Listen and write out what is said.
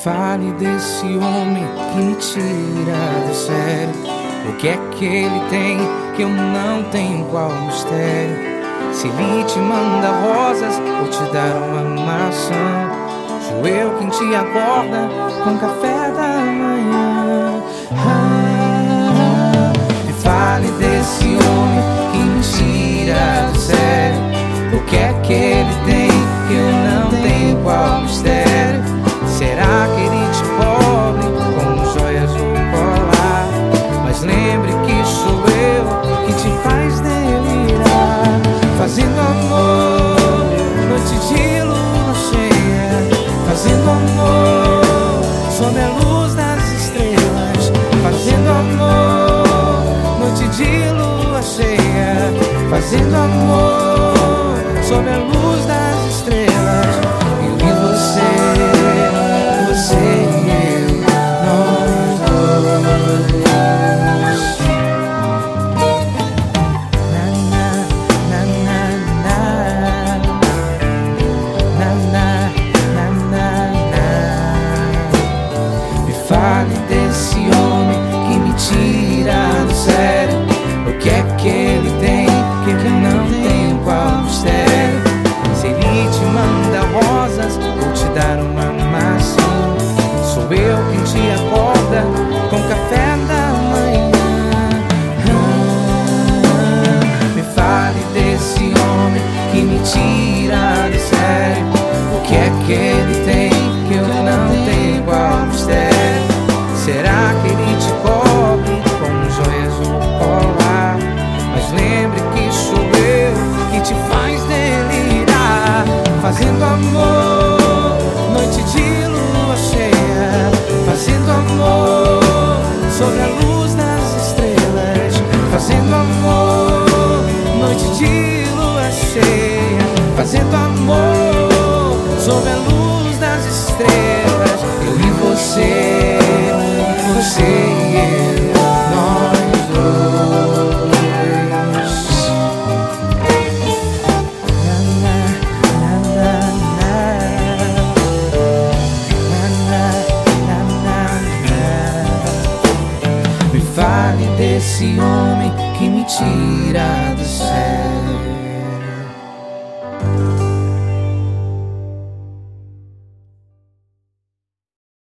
Fale desse homem que me tira do sério. O que é que ele tem que eu não tenho? Qual mistério? Se ele te manda rosas ou te dar uma maçã, sou eu quem te acorda com café da manhã. Me fale desse homem que me tira do sério. O que é que ele tem que eu não tenho? Qual mistério? Será que ele te cobre com joias ou colar? Mas lembre que sou eu que te faz delirar. Fazendo amor, noite de lua cheia. Fazendo amor, sob a luz das estrelas. Fazendo amor, noite de lua cheia. Fazendo amor, sob a luz das estrelas. Eu e você e eu, nós dois. Na, na, na, na, na, na, na, na. Me fale desse homem que me tira do sério. O que é que ele tem que eu não tenho? Qual mistério? Se ele te manda rosas ou te dar uma maçã, sou eu quem te acorda com café da manhã. Me fale desse homem que me tira do sério. O que é que ele tem que eu não tenho? Qual mistério? Será que ele te cobre com joias ou colar? Mas lembre que sou eu que te faz delirar. Fazendo amor, noite de lua cheia. Fazendo amor, sob a luz das estrelas. Fazendo amor, noite de lua cheia. Fazendo amor, sob a luz das estrelas.